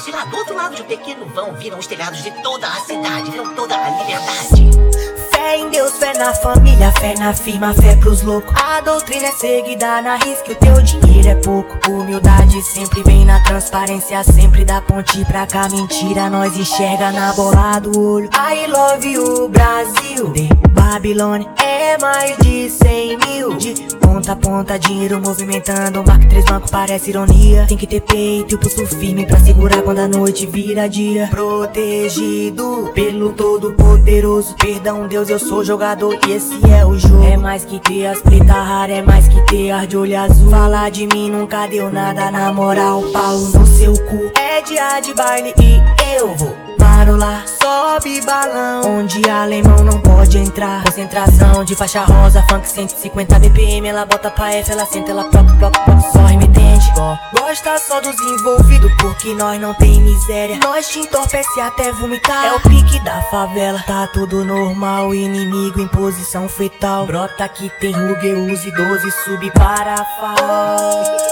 sei lá, do outro lado de um pequeno vão viram os telhados de toda a cidade, viram toda a liberdade. Fé em Deus, fé na família, fé na firma, fé pros loucos. A doutrina é seguida na risca, o teu dinheiro é pouco. Humildade sempre vem na transparência, sempre da ponte pra cá. Mentira, nós enxerga na bola do olho. I love you, Brasil. De Babilônia é mais de 100 mil. De ponta a ponta, dinheiro movimentando. Marca 3 bancos, parece ironia. Tem que ter peito e o pulso firme pra segurar quando a noite vira dia. Protegido pelo todo poderoso. Perdão, Deus, eu sou jogador e esse é o jogo. É mais que ter as preta rara, é mais que ter ar de olho azul. Falar de mim nunca deu nada, na moral, pau no seu cu. É dia de baile e eu vou marolar. Sobe balão, onde alemão não pode entrar. Concentração de faixa rosa, funk 150 BPM. Ela bota pra F, ela senta, ela proc, só remetente. Gosta só dos envolvidos, porque nós não tem miséria. Nós te entorpece até vomitar. É o pique da favela, tá tudo normal. Inimigo em posição fetal. Brota que tem Ruger, use 12, sube para a farol.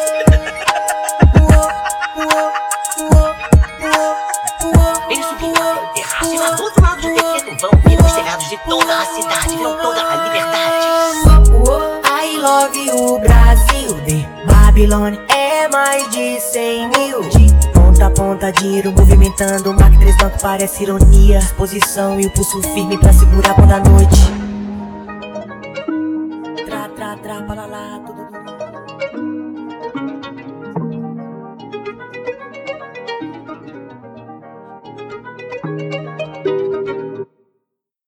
Eles subiram até o terraço e lá do outro lado de um pequeno vão viram os telhados de toda a cidade, viram toda a liberdade. I love you, Brasil. De Babilônia é mais de 100 mil. De ponta a ponta, dinheiro movimentando. Marca 3 bancos, parece ironia. Disposição e o pulso firme pra segurar quando a noite. Pra lá, tudo.